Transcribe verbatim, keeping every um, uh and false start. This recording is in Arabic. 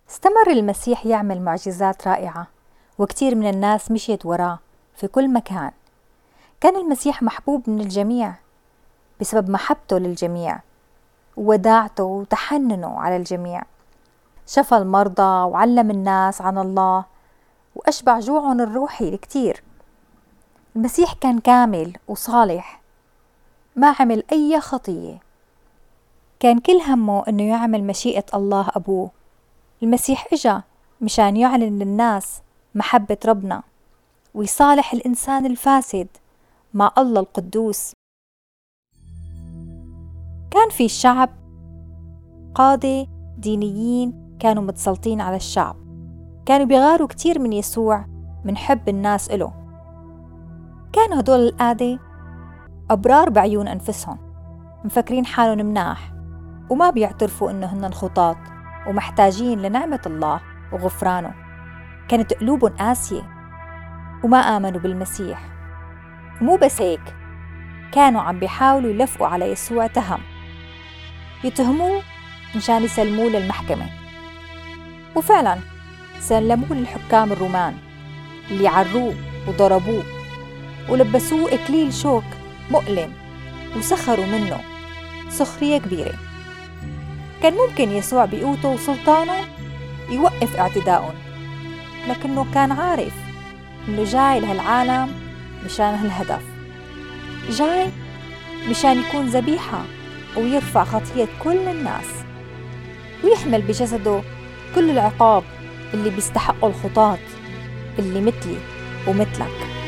استمر المسيح يعمل معجزات رائعة، وكتير من الناس مشيت وراه في كل مكان. كان المسيح محبوب من الجميع بسبب محبته للجميع ووداعته وتحننه على الجميع. شفى المرضى وعلم الناس عن الله وأشبع جوعهم الروحي الكتير. المسيح كان كامل وصالح، ما عمل أي خطية، كان كل همه إنه يعمل مشيئة الله أبوه. المسيح إجا مشان يعلن للناس محبة ربنا ويصالح الإنسان الفاسد مع الله القدوس. كان في الشعب قادة دينيين كانوا متسلطين على الشعب، كانوا بيغاروا كتير من يسوع من حب الناس إله. كانوا هدول القادة أبرار بعيون أنفسهم، مفكرين حالهم مناح وما بيعترفوا إنه هن خطاة ومحتاجين لنعمة الله وغفرانه. كانت قلوبهم قاسية وما آمنوا بالمسيح. ومو بس هيك، كانوا عم بيحاولوا يلفقوا على يسوع تهم، يتهموه مشان يسلموه للمحكمة. وفعلا سلموه للحكام الرومان اللي عروه وضربوه ولبسوه إكليل شوك مؤلم وسخروا منه سخرية كبيرة. كان ممكن يسوع بقوته وسلطانه يوقف اعتداءهم، لكنه كان عارف إنه جاي لهالعالم مشان هالهدف، جاي مشان يكون ذبيحة ويرفع خطية كل الناس ويحمل بجسده كل العقاب اللي بيستحقوا الخطاة اللي مثلي ومثلك.